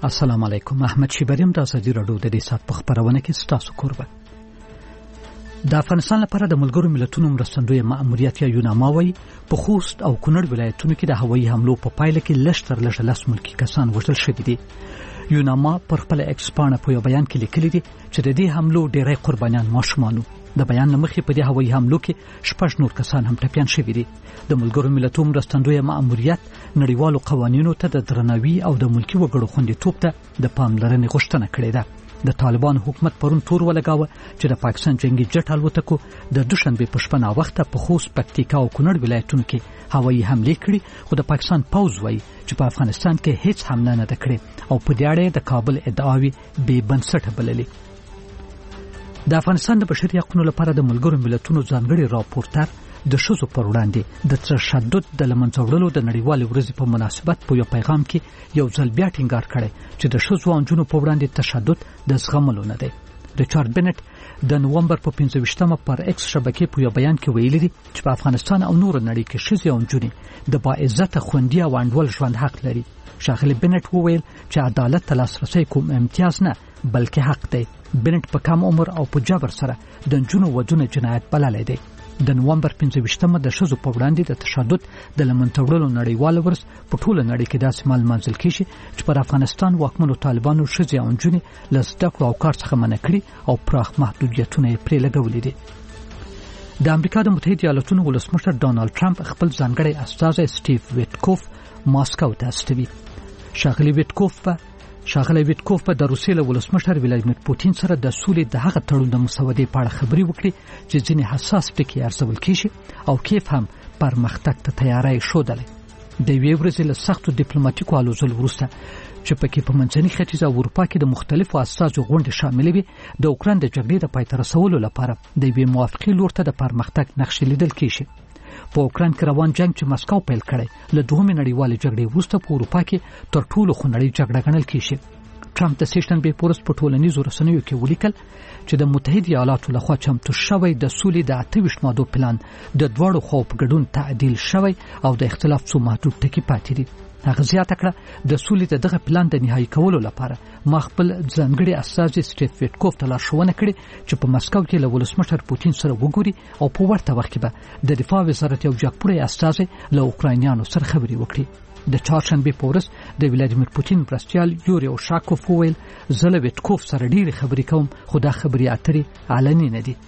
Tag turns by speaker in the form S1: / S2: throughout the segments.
S1: السلام علیکم. احمد شیبریم د ازادي راډیو د دې سات په خبرونه کې ستاسو کوربه. د افغانستان لپاره د ملګرو ملتونو مرستندوی مأموریت یا یوناما وایي په خوست او کونړ ولایتونو کې د هوایي حملو په پایله کې لږ 10 ملکي کسان وژل شوي دي. یوناما پر خپل ایکس پاڼه په یو بیان کې لیکلي دي چې د دې حملو ډېری قربانیان ماشومان وو. د بیان لمخې په دې هوایي حملو کې 6 نور کسان هم ټپیان شوي دي. د ملګرو ملتونو مرستندوی مأموریت نړیوالو قوانینو ته د درناوي او د ملکي وګړو خوندیتوب ته د پاملرنې غوښتنه کړې ده. د طالبان حکومت پرون تور ولګاوه چې د پاکستان جنگي جټ الوتکو د دوشنبه په شپه وخت په خوست، پکتیکا او کونړ ولایتونو کې هوایي حمله کړې، خو د پاکستان پوځ وایي چې په افغانستان کې هیڅ حمله نه ده کړې او په دې اړه د کابل ادعاوي بې بنسټه بللې. د افغانستان د بشري حقوقو لپاره د ملګرو ملتونو ځانګړي راپورټر د ښځو پر وړاندې د تشدد د لمنځه وړلو د نړیوالې ورځې په مناسبت په یو پیغام کې یو ځل بیا ټینګار کړی چې د ښځو او نجونو په وړاندې تشدد د زغملو نه دی. ریچارډ بنټ د نومبر په 15مه پر ایکس شبکې په یو بیان کې ویلي دي چې په افغانستان او نور نړۍ کې ښځې او نجونې د باعزته خوندي او انډول ژوند حق لري. ښاغلي بنټ وویل چې عدالت ته لاسرسی کوم امتیاز نه بلکې حق دی. بنټ په کم عمر او په جبر سره د نجونو ودونه جنایت بللی دی. د نومبر 15مه د ښځو په وړاندې د تشدد د لمنځه وړلو نړیواله ورځ په ټوله نړۍ کې داسې مانځل کیږي چې پر افغانستان واکمنو طالبانو ښځې او نجونې له زده کړو او کار څخه منع کړي او پراخ محدودیتونه یې پرې لګولي دي. د امریکا د متحده ایالاتونو ولسمشر ډانلډ ټرمپ خپل ځانګړی استازی سټیو ویټکوف ماسکو ته استوي. ښاغلی ویټکوف په د روسیې له ولسمشر ولادیمیر پوتین سره د سولې د هغه تړون د مسودې په اړه خبرې وکړي چې ځینې حساس ټکي ارزول کیږي او کیف هم پرمختګ ته تیاری ښودلی. د یوې ورځې له سختو ډیپلوماټیکو هلو ځلو وروسته چې پکې په منځني ختیځ او اروپا کې د مختلفو اساسو غونډې شاملې وي، د اوکراین د جګړې د پای ته رسولو لپاره د یوې موافقې لور ته د پرمختګ نقشې لیدل کیږي. په اوکراین کې روان جنگ چې مسکو پیل کړی له دوهمې نړیوالې جګړې وروسته په اروپا کې تر ټولو خونړۍ جګړه ګڼل کیږي. ټرمپ د سیشنبې په ورځ په ټولنیزو رسنیو کې ولیکل چې د متحده ایالاتو لخوا چمتو شوی د سولې د 28 مادو پلان د دواړو خواو په ګډون تعدیل شوی او د اختلاف څو محدود ټکي پاتې دي. هغه زیاته کړه د سولې دغه پلان د نهایی کولو لپاره ما خپل ځانګړي استازي سټیو ویټکوف ته لارښوونه کړې چې په مسکو کې له ولسمشر پوتین سره وګوري او په ورته وخت کې به د دفاع وزارت یو جګپوړی استازي له اوکراینیانو سره خبرې وکړي. د چهارشنبې په ورځ د ولادیمیر پوتین مرستیال یوري اوشاکوف وویل زه له ویټکوف سره ډېرې خبرې کوم خو دا خبرې اترې علني نه دي.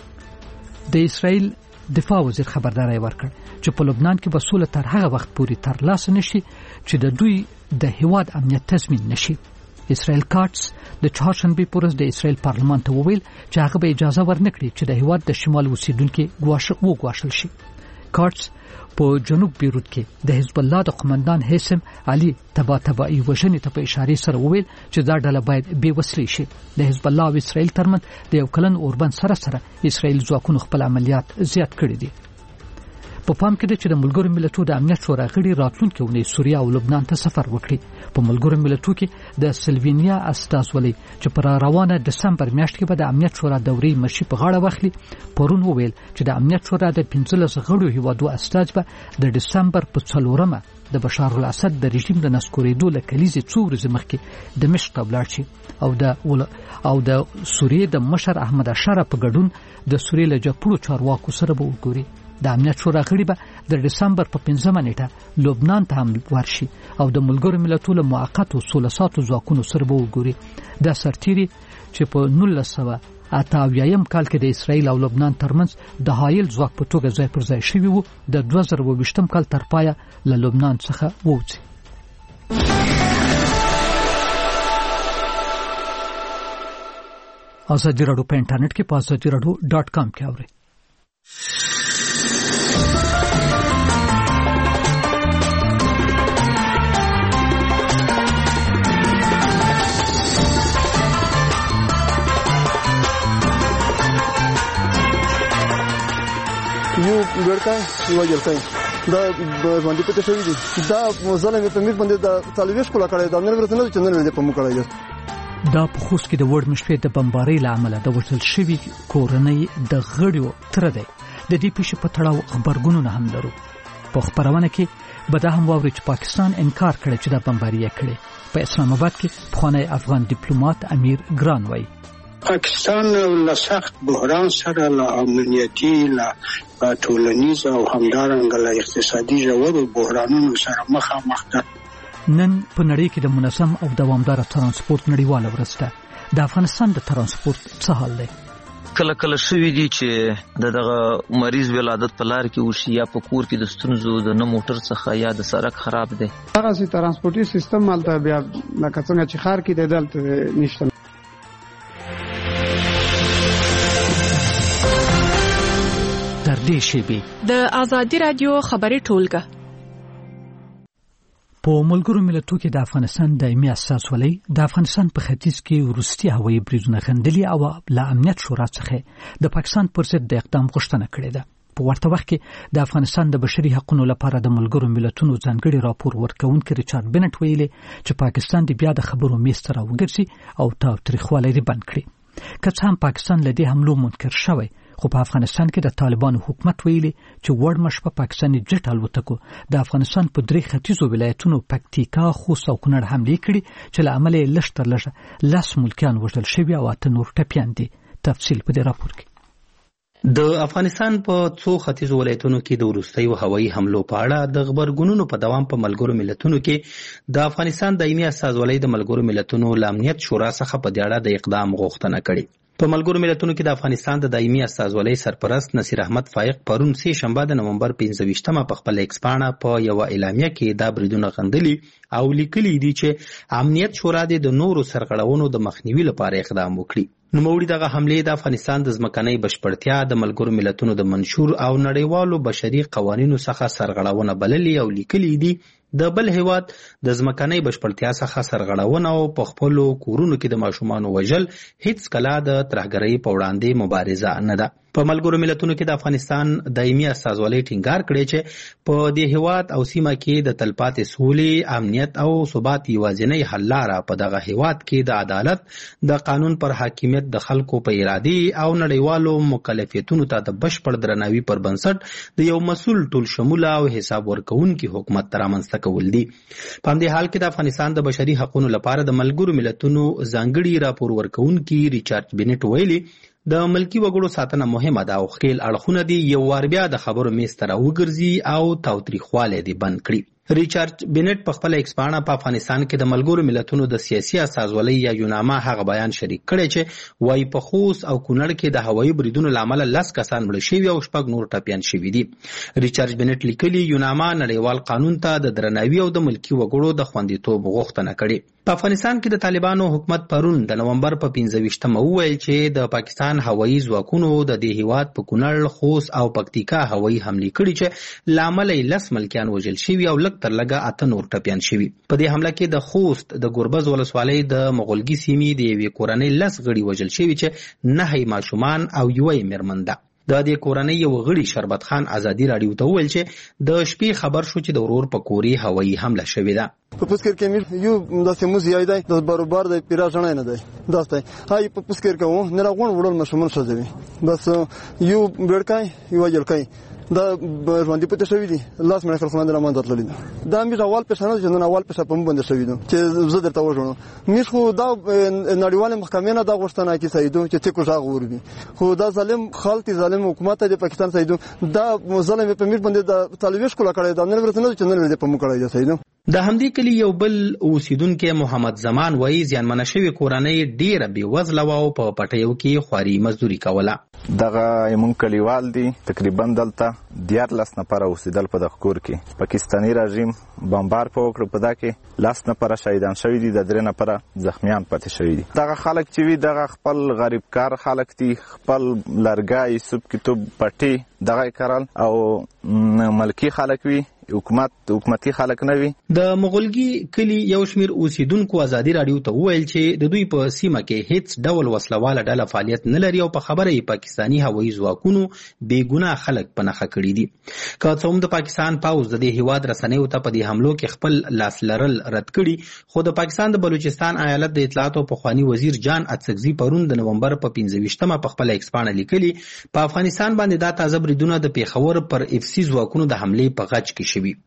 S1: د اسرائیل دفاع وزیر خبرداری ورکړ چې په لبنان کې به سوله تر هغه وخت پورې ترلاسه نشي چې د دوی د هیواد امنیت تضمین نشي. اسرائیل کارټس د چهارشنبې په ورځ د اسرائیل پارلمان ته وویل چې هغه به اجازه ورنکړي چې د هیواد د شمال اوسیدونکو وګواښل شي. کارټس په جنوب بیروت کې د حزب الله د قومندان حسم علي تباهي وژنې ته په اشاره سره وویل چې دا ډله باید بې وسلې شي. د حزب الله او اسرائیل ترمنځ د یو کلن اوربند سره اسرائیل ځواکونو خپل عملیات زیات کړي دي. په پام کې ده چې د ملګرو ملتونو د امنیت شورا غړي راتلونکي اونۍ سوریه او لبنان ته سفر وکړي. په ملګرو ملتونو کې د سلوینیا استازولۍ چې پر روانه دسمبر میاشت کې به د امنیت شورا دورې مشي په غاړه واخلي پرون وویل چې د امنیت شورا د 15 غړو هیوادو استاذ به د دسمبر په 4مه د بشار الاسد د رژیم د نسکورېدو له کلیزې څو ورځې مخکې دمشق ته ولاړ شي او د سوریې د مشر احمد اشاره په ګډون د سوریې له جګپوړو چارواکو سره به وګوري. د امنیت شورا غړي به د دسمبر په 15مه نیټه لبنان ته هم ورشي او د ملګرو ملتونو موقتو سولساتو ځواکونو سره به وګوري. دا سرتیري چې په 1988 کال کې د اسرائیل او لبنان ترمنځ د حایل ځواک په توګه ځای پر ځای شوی وو د 2020 کال تر پایه له لبنان څخه ووځي. ازادي راډیو په انټرنیټ کې په azadiradio.com کې اورئ.
S2: یو ګړکا یو جلکای دا باندې پته شوی دی دا ځلنګ په میک باندې دا طالبیش کولا کړی دا نن ورته نه چندر باندې په مو کړی.
S1: دا په خوست کې د وړ مشپې د بمبارۍ له امله د وژل شوي کورنۍ د غړیو تر دی. د دې پیښې په تړاو خبرګونونه هم لرو. په خبرونه کې به دا هم واوري چې پاکستان انکار کړی چې دا بمباریه کړې. په اسلام آباد کې پخوانی افغان ډیپلوماټ امیر ګران وایي
S3: پاکستان له سخت بحران سره له امنیتي له ټولنیز او همدارنګه له اقتصادي ژورو بحرانونو سره مخامخ ده.
S1: نن په نړۍ کې د منظم او دوامدار ترانسپورت نړیواله ورځ ده. د افغانستان د ترانسپورت څه حال دی؟
S4: کله کله شوي دي چې دغه مریض ولادت په لار کې وشي یا په کور کې د ستونزو د نه موټر څخه یا د سړک خراب دی.
S5: هغه سي ترانسپورتي سیستم مالته بیا لکه څنګه چې خار کې د دلته نشته.
S1: تر دې شیبې
S6: د آزادي رادیو خبري ټولګه
S1: په ملګرو ملتونو کې د افغانستان دایمي اساسولۍ د افغانستان په ختیځ کې وروستي هوایي بریدونه خندلي او له امنیت شورا څخه د پاکستان پر ضد د اقدام غوښتنه کړې ده. په ورته وخت کې د افغانستان د بشري حقوقو لپاره د ملګرو ملتونو ځانګړي راپور ورکونکي ریچارډ بنټ ویلي چې پاکستان د بیا د خبرو میز ته راوګرځي او تاوتریخوالی یې بند کړي. که څه هم پاکستان له دې حملو منکر شوی، خو په افغانستان کې د طالبانو حکومت ویلي چې وړ مشپه پاکستاني جټ الوتکو د افغانستان په 3 ختیځو ولایتونو پکتیکا، خوست او کونړ حملې کړي چې له امله یې لږ تر لږه 10 ملکیان وژل شوي او 8 نور ټپیان دي. تفصیل په دې راپور کې.
S7: د افغانستان په 2 ختیځو ولایتونو کې د وروستیو هوایي حملو په اړه د خبرګونونو په دوام په ملګرو ملتونو کې د افغانستان دایمي استازولۍ د ملګرو ملتونو له امنیت شورا څخه په دې اړه د اقدام غوښتنه کړې. په ملګرو ملتونو کې د افغانستان د دایمي استازولۍ سرپرست نصیر احمد فائق پرون سه شنبه د نومبر 15 په خپل ایکس پاڼه په یو اعلامیه کې دا بریدونه غندلي او لیکلي دي چې امنیت شورا د نورو سرغړونو د مخنیوي لپاره اقدام وکړي. نوموړي دغه حملې د افغانستان د ځمکنۍ بشپړتیا د ملګرو ملتونو د منشور او نړیوالو بشري قوانینو څخه سرغړونه بللي او لیکلي دي د بل هیواد د ځمکنۍ بشپړتیا څخه سرغړونه او په خپلو کورونو کې د ماشومانو وژل هیڅ کله د ترهګرۍ په وړاندې مبارزه نه ده. په ملګرو ملتونو کې د افغانستان دایمي استازولۍ ټینګار کړی چې په دې هیواد او سیمه کې د تلپاتې سولې، امنیت او ثبات یوازینی حل لاره په دغه هیواد کې د عدالت، د قانون پر حاکمیت، د خلکو په ارادي او نړیوالو مکلفیتونو ته د بشپړ درناوي پر بنسټ د یو مسؤل ټول شموله او حساب ورکوونکي حکومت رامنځته کول دي. په همدې حال کې د افغانستان د بشري حقوقو لپاره د ملګرو ملتونو ځانګړي راپور ورکوونکي ریچارډ بنټ ویلي د ملکی وګړو ساتنه مهمه ده او خپل اړخونه دي یو وار بیا د خبرو میز ته راوګرځي او تاوتریخوالی دي بند کړي. ریچارډ بنټ په خپل ایکس پاڼه په افغانستان کې د ملګرو ملتونو د سیاسي استازولۍ یا یوناما هغه بیان شریک کړی چې وايي په خوست او کونړ کې د هوایي بریدونو له امله 10 کسان مړه شوي او 6 نور ټپیان شوي دي. ریچارډ بنټ لیکلي یوناما نړیوال قانون ته د درناوي او د ملکی وګړو د خوندیتوب غوښتنه کړې. په افغانستان کې د طالبانو حکومت پرون د نومبر په 15 وویل چې د پاکستان هوایي ځواکونو د دې هیواد په کونړ، خوست او پکتیکا هوایي حملې کړي چې له امله 10 ملکیان وژل شوي او لږ تر لږه 8 نور ټپیان شوي. په دې حمله کې د خوست د ګوربز ولسوالۍ د مغولګي سیمې د یوې کورنۍ 10 غړي وژل شوي چې 9 ماشومان او یوه میرمن ده. د دې کورنۍ یو غړي شربت خان ازادي راډیو ته وویل چې د شپې خبر شو چې د ورور په کورې هوایي حمله شوې ده.
S2: په پوسکر کې میر یو داسې موز یای دی د برابر د پیرا ژنه نه دی داسته هاي په پوسکر کې و نه راغون وړل مشمن شوی بس یو بیرکای یو جلکای دا باندې پته شوی دی لاس مې خپل خواندل ما درتللی دا مې اول پېښنه چې نن اول پېښه په باندې شوی دی چې زه درته وژنم مې خو دا نړیواله محکمې نه دا غوښتنه کې سیدو چې ته کو ژغ وربي خو دا ظالم خالتي ظالم حکومت د پاکستان سیدو دا ظلم په میر باندې د طالبیش کوله کړی دا نن ورته نه چې نن دې په مو کړی سیدو.
S7: د همدې کلی یو بل اوسیدونکو محمد زمان وایي زیانمنه شوی کورنۍ ډیره بې وزله او په پټیو کې خواري مزدوري کوله.
S8: دغه ایمون کلیوال دي تقریبا دلته 14 نفر اوسیدل په دغه کور کې. پاکستاني رژیم بمبار په وکړ په دا کې 10 نفر شهیدان شوي دي، د 3 نفر زخمیان پاتې شوي دي. دغه خلک چې وي دغه خپل غریب کار خلک دي، خپل لرګای سوب کتاب پټي دغه کارل او ملکی خلک وي، حکومتي خلک نه وي.
S7: د مغولګي کلی یو شمیر اوسیدونکو ازادي راډیو ته وویل چې د دوی په سیمه کې هیڅ ډول وسلواله ډله فعالیت نه لري او په خبره یې پاکستاني هوایي ځواکونو بې ګناه خلک په نښه کړي دي. که څه هم د پاکستان پوځ د دې هیواد رسنیو ته په دې حملو کې خپل لاس لرل رد کړي، خو د پاکستان د بلوچستان ایالت د اطلاعاتو پخوانی وزیر جان اڅکزي پرون د نومبر په 15 په خپل ایکس پاڼه لیکلي په افغانستان باندې دا تازه بریدونه د پیښور پر اف سی ځواکونو د حملې په غچ کې شوي.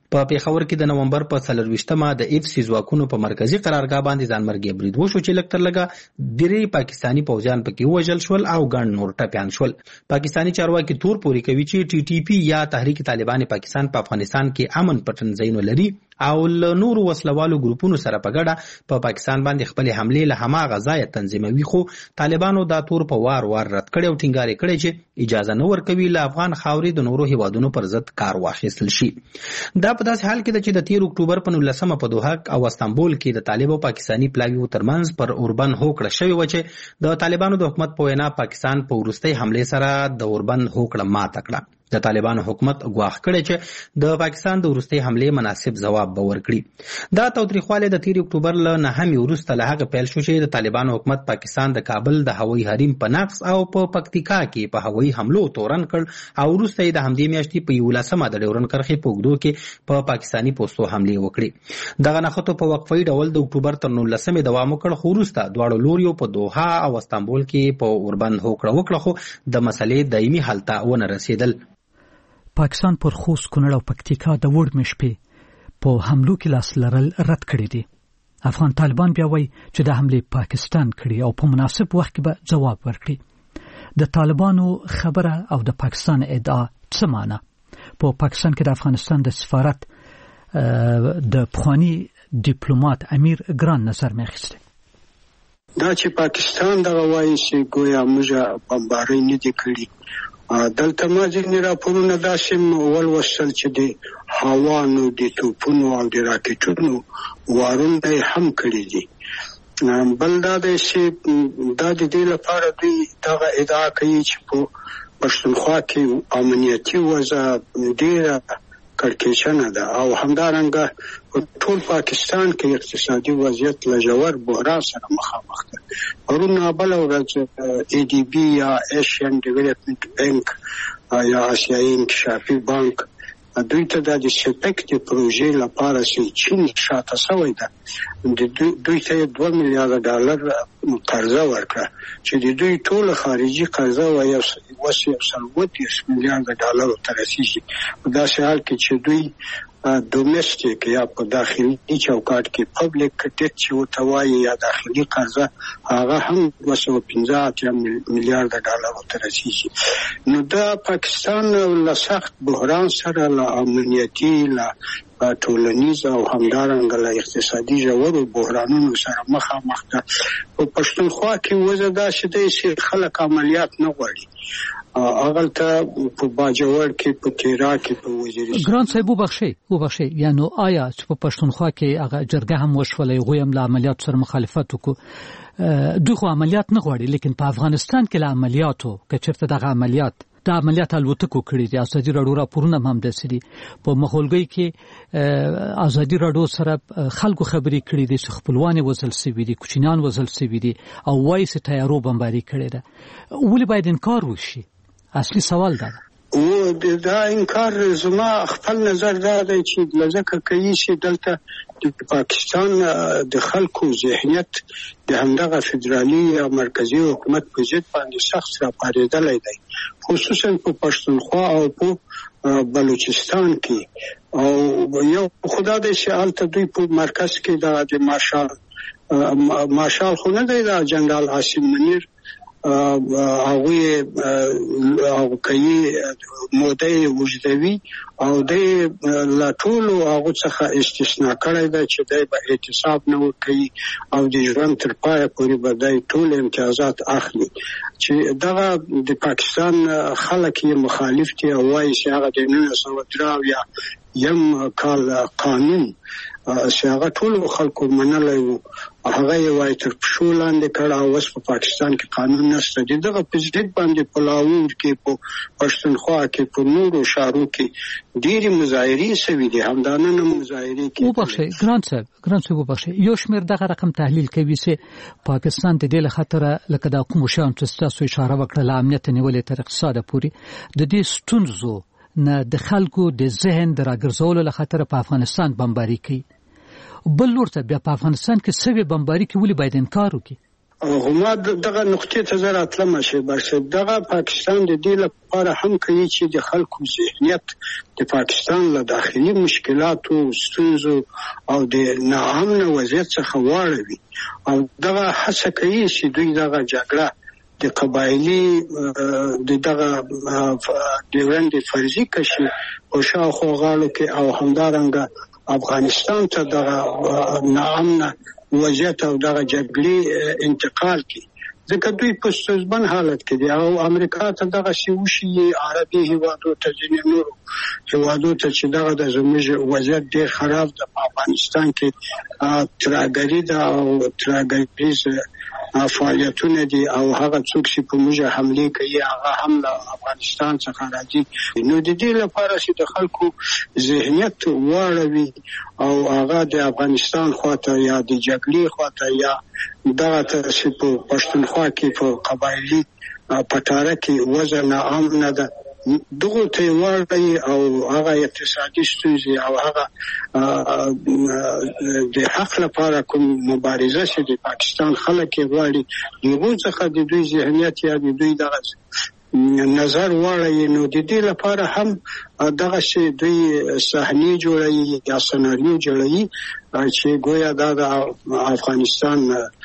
S7: په پیښور کې د نومبر په 24مه د اف سی ځواکونو په مرکزی قرارګاه باندې ځانمرګي برید وشو چې لکتر لګا ډېری پاکستانی پوځیان پکې وژل شول او ګڼ نور ټپيان شول. پاکستانی چارواکي تور پوري کوي چې ټي ټي پی یا تحریک طالبان پاکستان په افغانستان کې امن پټنځایونه لري او نور وسلوالو ګروپونو سره په ګډه په پاکستان باندې خپل حمله له هماغه ځای تنظیموي، خو طالبانو دا تور په وار رد کړي او ټینګار کړي چې اجازه نه ورکوي له افغان خاورې د نورو هیوادونو پر ضد کار واخیستل شي. دا په داسې حال کې ده چې د 13 اکتوبر په 19 په دوحه او استانبول کې د طالب او پاکستانی پلاویو ترمنځ پر اوربند هوکړه شوې و چې د طالبانو د حکومت په وینا پاکستان په وروستۍ حمله سره د اوربند هوکړه ماته کړه. د طالبانو حکومت غواخ کړي چې د پاکستان د وروستۍ حمله مناسب ځواب به ورکړي. دا تاوتریخوالی د 13 اکتوبر له 9 وروسته له هغه پیل شو چې د طالبانو حکومت پاکستان د کابل د هوایي حریم په نقض او په پکتیکا کې په هوایي حملو تورن کړ او وروسته د همدې میاشتې په 11مه د ډیورن کرښې په اوږدو کې په پاکستانی پوستو حمله وکړي. دغه نښتو په وقفي ډول د اکتوبر تر 19 دوام وکړ، خو وروسته دواړو لوریو په دوحه او استانبول کې په اوربند هوکړه وکړه، خو د مسلې دایمي حل ته ونه رسیدل.
S1: پاکستان پر خوست، کونړ او پکتیکا د وړ مشپې په حملو کې لاس لرل رد کړی دي. افغان طالبان بیا وایي چې د حمله پاکستان کړی او په مناسب وخت کې به جواب ورکړي. د طالبانو خبره او د پاکستان ادعا څه معنی؟ په پاکستان کې د افغانستان د سفارت د پخوانی ډیپلوماټ امیر ګران نظر مخسته.
S3: دا چې پاکستان دغه وایي چې ګویا موږ بمبارۍ نه دي کړې. دلته ما ځینې راپورونه داسې ولوستل چې د هوانو د توپونو او د راکټونو وارونه هم کړي دي. بل دا دی چې دا د دې لپاره دوی دغه ادعا کوي چې په پښتونخوا کې امنیتي وضع ډېره کړکېچنه ده او همدارنګه ټول پاکستان کې اقتصادي وضعیت له ژور بحران سره مخامخ ده. پرون بله ورځ ای ډي بي یا ایشین ډیولپمنټ بانک یا آسیایي انکشافي بانک دوی ته د سپک د پروژې لپاره چې چین شاته شوی ده دوی ته $2 میلیارډ قرضه ورکړه چې د دوی ټول خارجي قرضه و $130 میلیارډ ته رسیږي. په داسې حال کې چې دوی ډومېسټیک یا په داخلي چوکاټ کې پبلک ډیټ چې ورته وایي یا داخلي قرضه هغه هم $215 میلیارډ ته رسیږي. نو دا پاکستان له سخت بحران سره له امنیتي له ټولنیز او همدارنګه له اقتصادي ژورو بحرانونو سره مخامخ ده. په پښتونخوا کې وضع داسې دی چې خلک عملیات نه غواړي. اغلته په باجوړ کې په تیرا کې په وزیرستان
S1: ګران صاحب وبخښي یعنی آیا چې په پښتونخوا کې هغه جرګه هم وشولې غویم له عملیات سره مخالفت وکړو دوی خو عملیات نه غواړي لیکن په افغانستان کې له عملیاتو کچرته دغه عملیات الوتکو کړی دي. ازادي راډیو راپورونه هم دسري په مخولګي کې ازادي راډیو سره خلکو خبري کړي دي چې خپلوان وزل سوي دي کوچنیان وزل سوي دي او وایي چې تیارو بمباري کړي ده. ولې باید انکار وشي؟ اصلي سوال ده.
S3: او دا انکار زما خپل نظر دا دی چې لږه کوي چې دلته د پاکستان د خلکو ذهنیت د همدغه فدرالي یا مرکزی حکومت په ضد باندې سخت راپارېدلی دی، خصوصا په پښتونخوا او په بلوچستان کې. او یو خدا دی چې هلته دوی په مرکز کې د مارشال خو نه دی د جنرال عاصم منیر هغه کوي موده وجدوي او د لا ټولو هغه څخه استثناء کړی دی چې دی به اعتصاب نه وکړي او د ژوند تر پایه پورې به دی ټول امتیازات اخلي. چې دغه د پاکستان خلک یې مخالف دي او وایي چې هغه د 1993 کال قانون چې هغه ټول خلکو منلی وو هغه یې وایي تر پښو لاندې کړ او اوس په پاکستان کې قانون نشته. دغه په ضد باندې په لاهور کې په پښتونخوا کې په نورو ښارو کې ډېرې مظاهرې شوي دي. همدانه مظاهرې کې
S1: وبخښئ ګران صاحب وبخښئ یو شمېر دغه رقم تحلیل کوي چې پاکستان د دې له خطره لکه د کوم شیانو چې تاسو اشاره وکړه له امنیت نیولې تر اقتصاده پورې د دې ستونزو نه د خلکو د ذهن د راګرځولو له خطره په افغانستان بمباري کوي. بل لور ته بیا په افغانستان کې سوي بمباري کې ولې باید انکار وکړي؟
S3: هما دغه نقطې ته زه راتلم شي بس دغه پاکستان د دې لپاره هم کوي چې د خلکو ذهنیت د پاکستان له داخلي مشکلاتو ستونزو او د ناامن وضعیت څخه واړوي او دغه هڅه کوي چې دوی دغه جګړه د قبایلی دغه ډیورنډ فرضي کشي او شاوخوا غاړو کې او همدارنګه افغانستان ته دغه ناامن وضعیت او دغه جګړې انتقال کی ځکه دوی په ستونزمن حالت کې دي او امریکا ته دغه شیوشي عربي هیوادو ته ځینې نور هیوادو ته چې دغه د زموږ وضعیت ډېر خراب ده په افغانستان کې ترهګري ده او ترهګریز فعالیتونه دي او هغه څوک چې په موږ حمله کوي هغه هم له افغانستان څخه راځي نو د دې لپاره چې د خلکو ذهنیت واړوي او هغه د افغانستان خواته یا د جګړې خواته یا دغه چې په پښتونخوا کې په قبایلی پټاره کې وزن عام ده دغه ته واړی او هغه اقتصادي ستونزې او هغه د حق لپاره کوم مبارزه چې د پاکستان خلک غواړي یو څخه د دوی ذهنیت یا د دوی دغه نظر واړی نو د دې لپاره هم دغه چې دوی صحنې جوړوي یا سناریو جوړوي چې گویا د افغانستان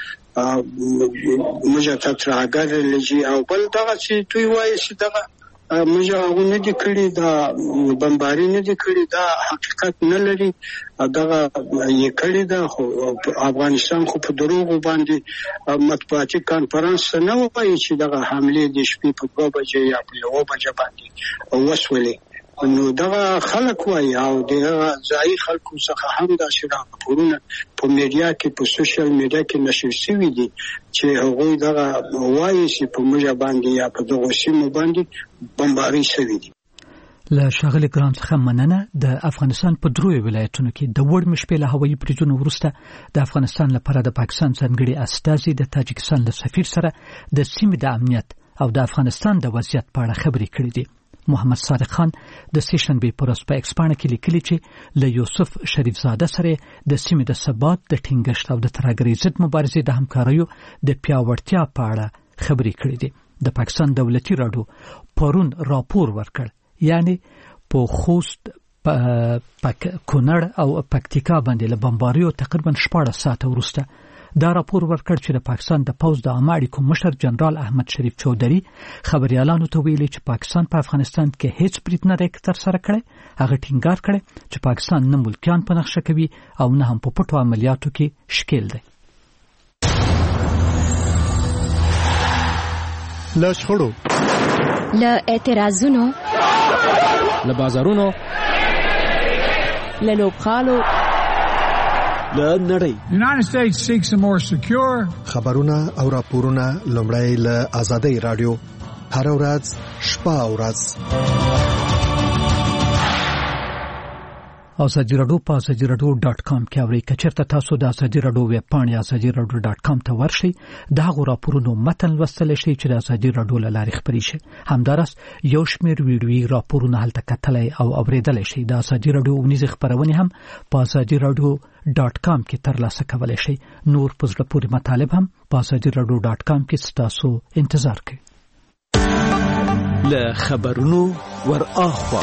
S3: مجته ترهګر لږی او بل دغه چې دوی وایي چې دغه مجاهدونه دي کړي دا بمباری نه دي کړي دا حقیقت نه لري دغه یې کړي دا افغانستان خو په دروغ باندې مطبوعاتي کانفرنس نه وایي چې دغه حمله د شپې په 2 بجې یا په 1 بجې باندې وسولې نو دغه خلک وایي او دغه ځای خلکو څخه هم دا راپورونه په میډیا کې په سوشل میډیا کې نشر شوي دي چې هغوی دغه وایي چې په موږ باندې یا په دغه سیمو باندې بمباري شوي دي
S1: له ښاغلي ګرام څخه مننه د افغانستان په دروي ولایتونو کې د وړ مشپې له هوایي بریدونو وروسته د افغانستان لپاره د پاکستان ځانګړي استازي د تاجکستان له سفیر سره د سیمې د امنیت او د افغانستان د وضعیت په اړه خبرې کړې دي محمد صادق خان د سیشنبه پر ورځ په ایکسپانه کې لیکلي چې له یوسف شریف زاده سره د سیمې د ثبات د ټینګښت او د ترهګرۍ ضد مبارزې د همکاریو د پیاوړتیا په اړه خبرې کړې دي د پاکستان دولتي راډیو پرون راپور ورکړ یعنی په خوست کونړ او پکتیکا باندې له بمباریو تقریبا 14 ساعته وروسته دا راپور ورکړ چې د پاکستان د پوز د عامه اړیکو مشر جنرال احمد شریف چودھری خبريالانو ته ویلي چې پاکستان په افغانستان کې هیڅ برید نه تر سره کړي هغه ټینګار کړي چې پاکستان نه ملکیان په نقشه کوي او نه هم په پټو عملیاتو کې شکیل دی
S9: له شخړو
S10: له اعتراضونو
S9: له بازارونو
S10: له لوبخالو
S9: The
S11: United States seeks a more secure
S9: خبرونه او راپورونه لومړی له آزادۍ رادیو هر ورځ شپه او ورځ
S1: آزادی رادیو په azadiradio.com کې اورئ کچرته تاسو د آزادی رادیو ویب پاڼې azadiradio.com ته ورشئ دا غوړاپورونو متن لوستل شي چې د آزادی رادیو لارې خبري شي همدارس یو شمېر ویډیويي راپورونه هلته کتلای او اوریدل شي د آزادی رادیو ونیزه خبرونه هم په azadiradio.com کې ترلاسه کولای شي نور پزړه پورې مطالب هم په azadiradio.com کې تاسو انتظار کوي
S9: له خبرونو ور اخوا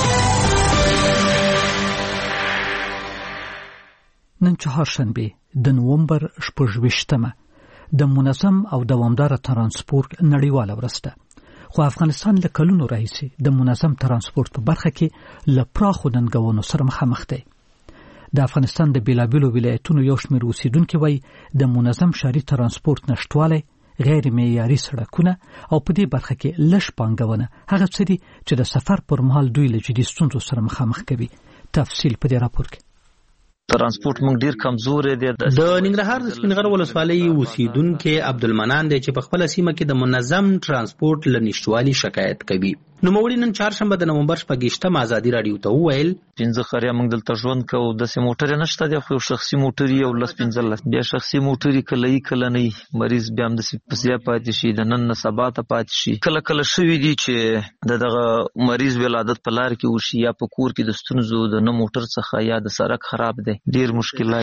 S1: نن چهارشنبه د نومبر 28مه د منظم او دوامدار ترانسپورت نړیواله ورځ ده خو افغانستان له کلونو راهیسې د منظم ترانسپورت په برخه کې له پراخو ننګونو سره مخامخ دی د افغانستان د بیلابیلو ولایتونو یو شمېر اوسیدونکو وایي د منظم ښاري ترانسپورت نشټوالی غیر معیاري سړکونه او په دې برخه کې لږ پانګونه هغه څه دي چې د سفر پر مهال دوی له جدي ستونزو سره مخامخ کوي تفصیل په دې راپور کې
S4: ترانسپورت موږ ډیر کمزور دي
S7: د ننګرهار د سپینغر ولسوالۍ اوسیدونکو عبدالمنان دی چې په خپل سیمه کې د منظم ترانسپورت لنشټوالي شکایت کوي نو موري نن چهارشنبه د نومبر 28 آزادی رادیو ته وویل
S4: پنځه خریا موږ دلته ژوند کوو د سیم موټر نشته دی خو شخصي موټر یو لس پنځه بیا شخصي موټر کله نه مریض بیا هم د سپسیا پاتې شي د نن سبا ته پاتې شي کله شوی دی چې دغه مریض ولادت په لار کې وشي یا په کور کې د ستونزو د نه موټر څخه یا د سړک خراب دی ډیر مشکلات دي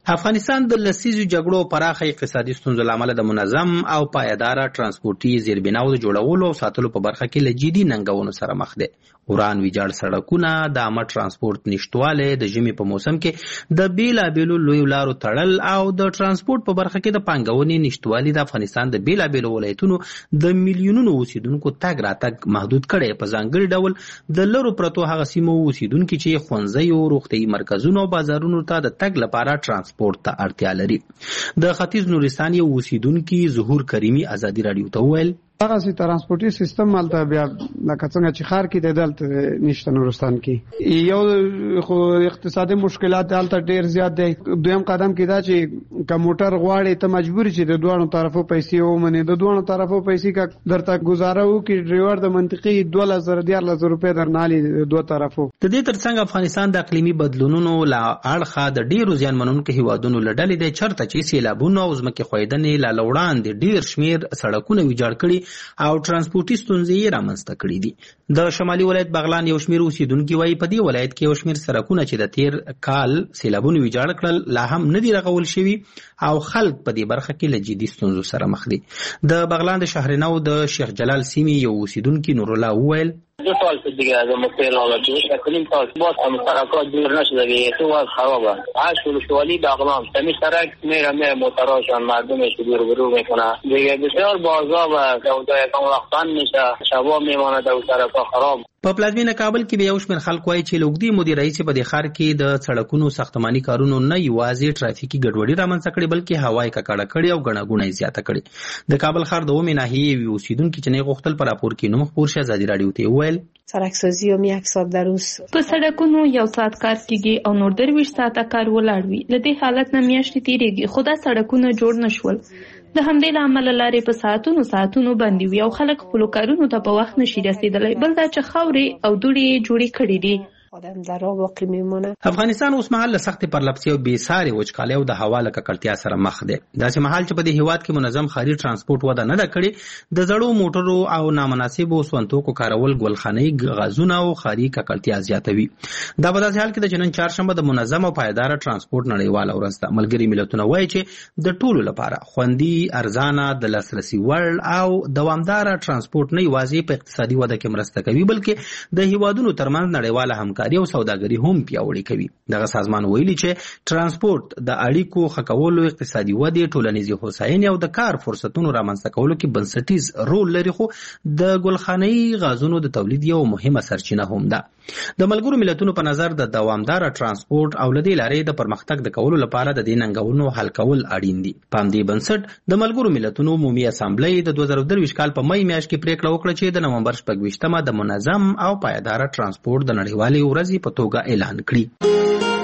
S7: افغانستان د لسیزو جګړو پراخه اقتصادي ستونزو له امله د منظم او پایداره ترانسپورتي زیربناو د جوړولو او ساتلو په برخه کې له جدي ننګونو سره مخ دی. وران ویجاړ سړکونه، د عامه ترانسپورت نشتوالی، د ژمي په موسم کې د بیلابیلو لویو لارو تړل او د ترانسپورت په برخه کې د پانګونې نشتوالی د افغانستان د بیلابیلو ولایتونو د میلیونونو اوسیدونکو تګ راتګ محدود کړی. په ځانګړي ډول د لرو پرتو هغه سیمو اوسیدونکي چې ښوونځیو، روغتیايي مرکزونو او بازارونو ته د تګ لپاره ترانسپورت ته اړتیا لري. د ختیځ نورستان یو اوسیدونکي ظهور کریمي ازادي راډیو ته وویل
S5: هغه سي ترانسپورتي سیستم مالته بیا لکه څنګه چې خار کې د دلته نشته نورستان کې یو خو اقتصادي مشکلات دلته ډیر زیات دي. دویم قدم کې دا چې کمپیوټر غواړي ته مجبور چې د دوه طرفو پیسې ومني، د دوه طرفو پیسې کا درته گزاره وکي ډرایور د منطقي 2000 روپے درنالي د دوه طرفو.
S7: د دې ترڅنګ افغانستان د اقلیمي بدلونونو لا اړخه د ډیرو زیانمنونکو هیوادونو لړلې د چرته چې سیلابونو او ځمکې خویدنې لا لوړاندې ډیر شمیر سړکونه ویجاړ کړي او ترانسپورتي ستونزې رامنځته کړي دي. د شمالي ولایت بغلان یو شمیر اوسیدونکي وایي په دې ولایت کې یو شمیر سړکونه چې د تیر کال سیلابونو ویجاړ کړل لا هم نه دي رغول شوي او خلک په دې برخه کې له جدي ستونزو سره مخ دي. د بغلان د شهرنو د شیخ جلال سیمې یو اوسیدونکي نور الله وویل
S12: 2 سال دیگه از مقتل آلتی شکلیم تا باز هم سرکات دور نشده که تو از خرابه. هر شوالی بغلان تمی سرک میره موتراشان مردمش دور برو میکنه دیگه بسیار بازا و سودای کم وقتان میشه شبا میمانه دو سرکا خراب.
S7: په پلازمینه کابل کې به یو شمېر خلک وایي چې لوګدي مدیر رئیس په دې ښار کې د سړکونو ساختماني کارونو نه یوازې ټرافیکي ګډوډي رامنځته کړې بلکې هوایي ککړه کړې او ګڼه ګوڼه زیاته کړې. د کابل ښار د اومې ناحیې اوسیدونکي چې نه غوښتل په راپور کې نوم خپور شي ازادي راډیو ته وویل
S13: سړکسازي هم 1 ساعت در روز
S6: په سړکونو 1 ساعت کار کیږي او نور 23 ساعته کار ولاړ وي. له دې حالت نه میاشتې تیریږي خو دا سړکونه جوړ نشول. د همدې لامل لارې په ساعتونو باندې وي او خلک خپل کارونو ته په وخت نشي رسیدلی. بل دا چې خاورې او دوړې جوړې کړې دي.
S13: آدم در آب واقع میمونه.
S7: افغانستان اوس مهال له سختې پرلپسې او بې ساري وچکالۍ او د هوا له ککړتیا سره مخ دی. داسې مهال چې په دې هیواد کې منظم ښاري ترانسپورت وده نه ده کړې، د زړو موټرو او نامناسبو سونتوکو کارول ګلخانه‌ي غازونه او ښاري ککړتیا زیاتوي. دا په داسې حال کې ده چې نن چهارشنبه د منظم او پایداره ترانسپورت نړیواله ورځ ده. ملګري ملتونه وایي چې د ټولو لپاره خوندي، ارزانه، د لاسرسي وړ او دوامداره ترانسپورت نه یوازې په اقتصادي وده کې مرسته کوي بلکې د هیوادونو ترمنځ نړیواله همکاري او سوداګري هم پیاوړې کوي. دغه سازمان ویلي چې ترانسپورت د اړیکو ښه کولو، اقتصادي ودې، ټولنیزې هوساینې او د کار فرصتونو رامنځته کولو کې بنسټیز رول لري خو د ګلخانه‌ي غازونو د تولید یو مهمه سرچینه هم ده. د ملګرو ملتونو په نظر د دوامداره ترانسپورت او لدې لارې د پرمختګ د کولو لپاره د دې ننګونو حل کول اړین دي. په همدې بنسټ د ملګرو ملتونو عمومي اسامبلې د 2023 کال په مې میاشت کې پریکړه وکړه چې د نومبر 28مه د منظم او پایداره ترانسپورت د نړیوالې ورځې په توګه اعلان کړي.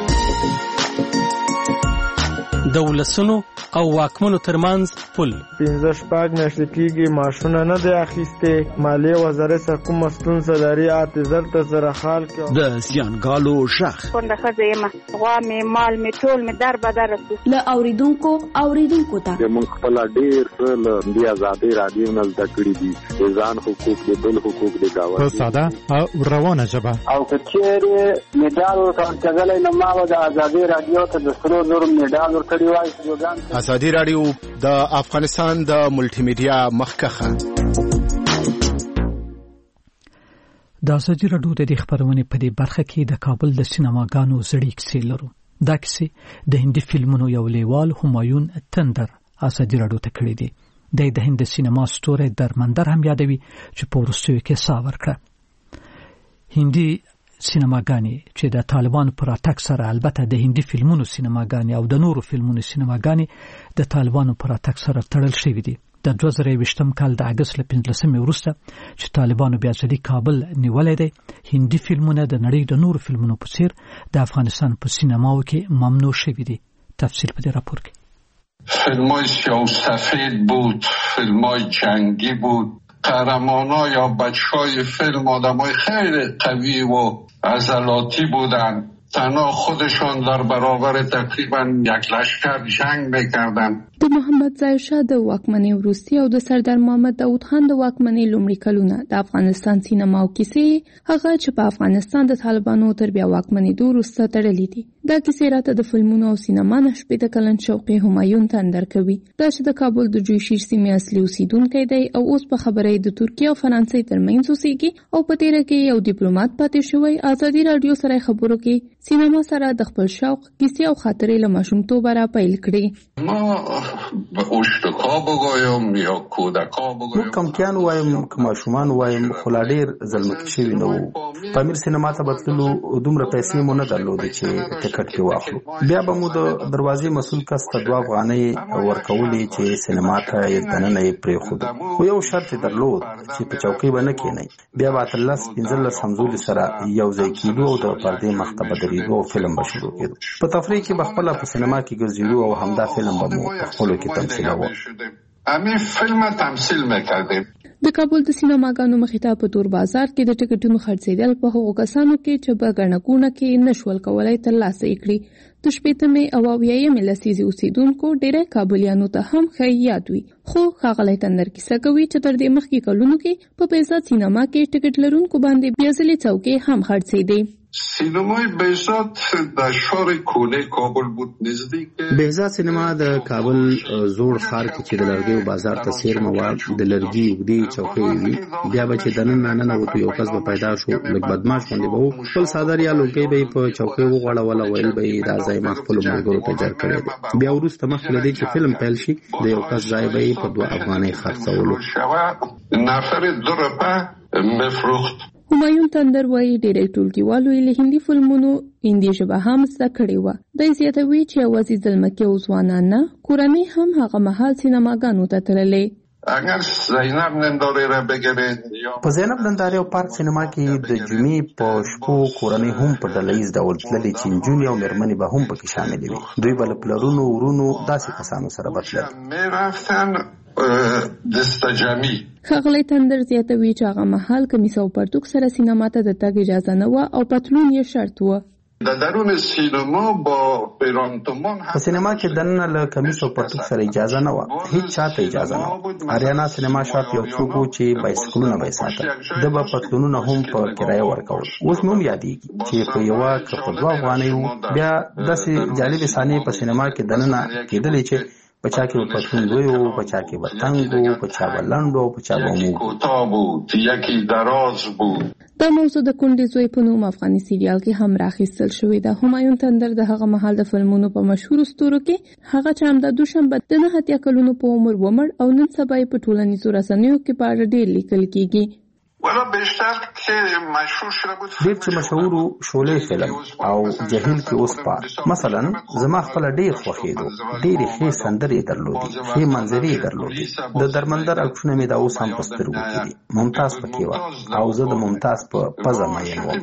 S14: د ولسونو او واکمنو ترمنځ پل
S15: 15 میاشتې کېږي معاشونه نه دی اخیستې. مالیې وزارت څخه کومه ستونزه لري اعتذار ته سره حال کې
S14: د زیانګالو غږ
S16: کونډه ښځه یم، غوا مې، مال مې، ټول مې در بدر رسي.
S10: له اوریدونکو ته
S17: موږ خپل ډېر څه له دې ازادۍ راډیو نه زده کړي دي. د ځان حقوق دي، بل حقوق دي،
S18: په ساده او روانه ژبه.
S19: او که چېرې میډال ورکول کېدلی نو ما به د ازادۍ راډیو ته د سرو زرو میډال ورکړی وای.
S9: ازادي راډیو د افغانستان د ملټي میډیا مخکخه.
S1: د ازادي راډیو د خبرونې په دې برخه کې د کابل د سینماګانو زړې کیسې لرو. دا کیسې د هندي فلمونو یو لیوال همایون تندر ازادي راډیو ته کړې دي. د هند سینما ستوری درمندر هم یادوي چې په وروستیو کې سا ورکړه. هندي سینماګانې چې د طالبانو پر اتاک سره، البته د هندي فلمونو سینماګانې او د نورو فلمونو سینماګانې د طالبانو پر اتاک سره تړل شوې دي. د 2020 کال د اگست له 15 وروسته چې طالبانو بیا ځلې کابل نیولې دی، هندي فلمونه د نړۍ د نورو فلمونو په څیر د افغانستان په سینماو کې ممنوع شوي دي. تفصیل په دې راپور کې.
S20: فیلم‌های سیاه‌وسفید بود، فیلم‌های جنگی بود. قهرمان‌ها یا بچه‌های فیلم آدم‌های خیلی قوی و عضلاتی بودن. تنها خودشان در برابر تقریبا یک لشکر جنگ میکردن.
S21: د محمد ظاهر شاه د واکمنۍ وروستي او د سردار محمد داود خان د واکمنۍ لومړي کلونه د افغانستان سینما او کیسې هغه چې په افغانستان د طالبانو تر بیا واکمنېدو وروسته تړلې دي. دا کیسې راته د فلمونو او سینما نه 80 کلن شوقي همایون تندر کوي. دا چې د کابل د جوشیر سیمې اصلي اوسیدونکی دی او اوس په خبره د ترکیه او فرانسې ترمنځ اوسېږي او په تیره کې یو ډیپلوماټ پاتې شوی. آزادي رادیو سره خبرو کې سینما سره د خپل شوق کیسې او خاطرې له ماشومتوبه را پیل کړې.
S20: ما اوشتکا بگویم یا کودکا بگویم
S7: کمکیان وایم که ماشومان وایم خو لا ډېر زلمکي شوي نه وو. په امیر سینما ته بتللو دومره پیسې مو نه درلودې چې ټکټ کې واخلو. بیا به مو د دروازې مسؤل کس ته 2 افغانۍ ورکولې چې سینما ته یې دننه یې پرېښودو. خو یو شرط یې درلود چې په چوکۍ به نه کښېنئ. بیا به 15 همزولي سره یو ځای کېدو او د پردې مخ ته به درېدو او فلم به شروع کېدو. په تفریح کې به خپله په سینما کې ګرځېدو او همدا فلم به مو په خپلو کې تمثیلوه.
S20: همین فیلم تمثیل میکردیم.
S21: د کابل د سینماګانو مخې ته په تور بازار کې د ټکټونو خرڅېدل په هغو کسانو کې چې په ګڼه ګوڼه کې نشول کولی ترلاسه یې کړي. د 80مې او 80مې لسیزې اوسېدونکو ډېری کابلیانو ته هم ښه یاد وي. خو ښاغلی تندر کیسه کوي چې تر دې مخکې کلونو کې په بهزاد سینما کې ټکټ لرونکو باندې بیا ځلې څوکۍ هم خرڅېدې.
S20: سینمای بهزاد در شهر کونه کابل بود. نزدیک
S7: بهزاد سینما د کابل زوړ ښار کې چې د لرګیو بازار ته څیرمه وه د لرګي اوږدې چوکۍ وي. بیا به چې دننه ننوتو یو کس به پیدا شو لږ بدماش غوندې به و. خپل څادر یا لوګۍ به یې په چوکۍ وغوړوله ویل به یې دا ځای ما خپلو ملګرو ته جر کړی دی. بیا وروسته مخکې له دې چې فلم پیل شي د یو کس ځای به یې په 2 افغانۍ خرڅولو.
S20: نفر 2 روپیه میفروخت.
S21: همایون تندر وایي ډېری ټولګیوالو یې له هندي فلمونو هندي ژبه هم زده کړې وه. دی زیاتوي چې یوازې زلمکي او ځوانان نه کورنۍ هم هغه مهال سینماګانو ته تللې.
S20: اگر زینب ننداره را بگیرید
S7: په زینب ننداره او پارک سینما کې د جمعې په شپو کورنۍ هم په ډلهییز ډول تللې چې نجونې او مېرمنې به هم پکې شاملې وي. دوی به له پلرونو ورونو داسې کسانو سره به تلل.
S20: میرفتن دستجمی.
S21: ښاغلی تندر زیاتوي چې هغه مهال کمیس او پرتوک سره سینما ته د تګ اجازه نه وه او پتلون یې شرط وه.
S20: در درون سینما با پیرانتمان
S7: په سینما کې دننه له کمیس او پرتوک سره اجازه نه وه. هیڅ چاته اجازه نه وه. اریانا سینما شاپ یو څوک و چې بایسکلونه به یې ساتل. ده به پتلونونه هم په کرایه ورکول. اوس مې هم یادېږي چې په یوه که په 2 افغانۍ وو. بیا داسې جالبې صحنې په سینما کې دننه کېدلې چې په چا کې به پتلون لوی و، په چا کې به تنګ و، په چا به لنډ و، په چا به موږ.
S20: یکی دراز بود.
S21: دا موضوع د کونډې زوی په نوم افغاني سریال کې هم راخیستل شوې ده. همایون تندر د هغه مهال د فلمونو په مشهورو ستورو کې هغه چې همدا دوشنبه د 9 کلونو په عمر ومړ او نن سبا یې په ټولنیزو رسنیو کې په اړه ډېر لیکل کېږي.
S7: ډېر چې مشهور شولې فلم او جهیل کې اوس پات مثلا زما خپل ډېر خوښېدو. ډېرې ښې سندرې درلودې، ښې منظرې درلودې. د درمندر عکسونه مې دا اوس هم په سترګو کې دي. ممتاز پکې وه او زه د ممتاز په پزه مین وم.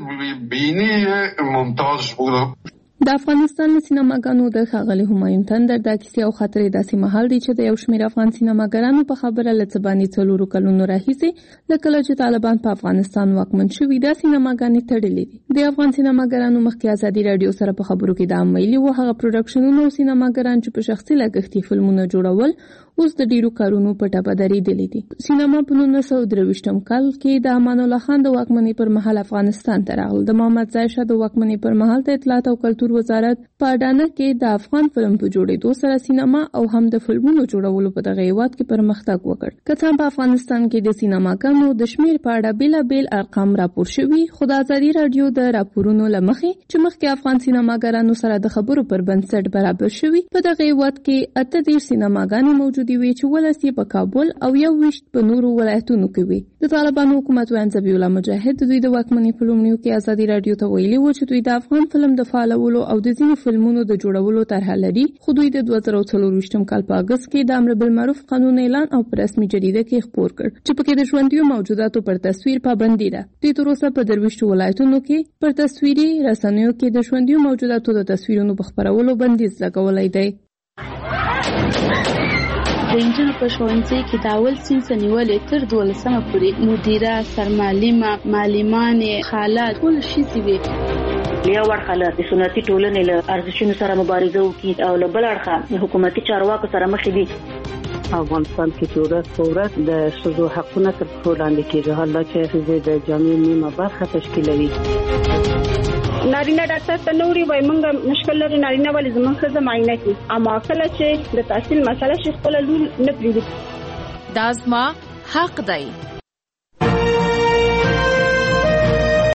S21: د افغانستان له سینماګانو د ښاغلي همایون تندر دا کیسې او خاطرې داسې مهال دي چې د یو شمېر افغان سینماګرانو په خبره له څه باندې 4 کلونو راهیسې له کله چې طالبان په افغانستان واکمن شوي دا سینماګانې تړلې دي. د افغان سینماګرانو مخکې ازادي رادیو سره په خبرو کې دا ویلي وو هغه پروډکشنونو او سینماګران چې په شخصي لګښتي فلمونه جوړول اوس د ډیرو کارونو په ټپه درېدلې دي. سینما په 1923 کال کې د امان الله خان د واکمنۍ پر مهال افغانستان ته راغله. د محمد ظاهر شاه د واکمنۍ پر مهال د اطلاعات او کلتور وزارت په اډانه کې د افغان فلم په جوړېدو سره سینما او هم د فلمونو جوړولو په دغه هېواد کې پرمختګ وکړ. که څه هم په افغانستان کې د سینماګانو د شمېر په اړه بېلابېل ارقام راپور شوي، خو د ازادي راډیو د راپورونو له مخې چې مخکې افغان سینماګرانو سره د خبرو پر بنسټ برابر شوي، په دغه هېواد کې 38 سینماګانې موجودې وي چې 10 په کابل او 21 په نورو ولایتونو کې وي. د طالبانو حکومت ویاند ذبیح الله مجاهد د دوی د واکمنۍ په لومړیو کې ازادي راډیو ته ویلي و چې دوی د افغان فلم د فعالولو او د ځینو فلمونو د جوړولو طرحه لري، خو دوی د 2024 کال په اګست کې د امر بالمعروف قانون اعلان او په رسمي جریده کې خپور کړ چې پکې د ژوندیو موجوداتو پر تصویر پابندي ده. دوی تر اوسه په 23 ولایتونو کې پر تصویري رسنیو کې د ژوندیو موجوداتو د تصویرونو په خپرولو بندیز لګولی دی.
S2: د انجنونو په ښوونځي کې د اول صنف نیولې تر 12مه پورې مدیره، سرمعلمه، معلمانې، خاله ټول ښځې وي.
S22: یو اړخه له سنتي ټولنې له ارزښتونو سره مبارزه وکړي او له بل اړخه حکومتي چارواکو سره مخ دي.
S2: افغانستان کې چې ورځ په ورځ د ښځو حقونه تر پښو لاندې کېږي، حالا چې ښځې د جامع نیمه برخه تشکیلوي.
S16: نارینه ډاکټر ته نوري وای مونږ مشکل لري نارینه ولې زموږ ښځه معاینه کوي، اما کله چې د تحصیل مسله شي خپل لور نه پریږدي.
S3: دا زما حق دی.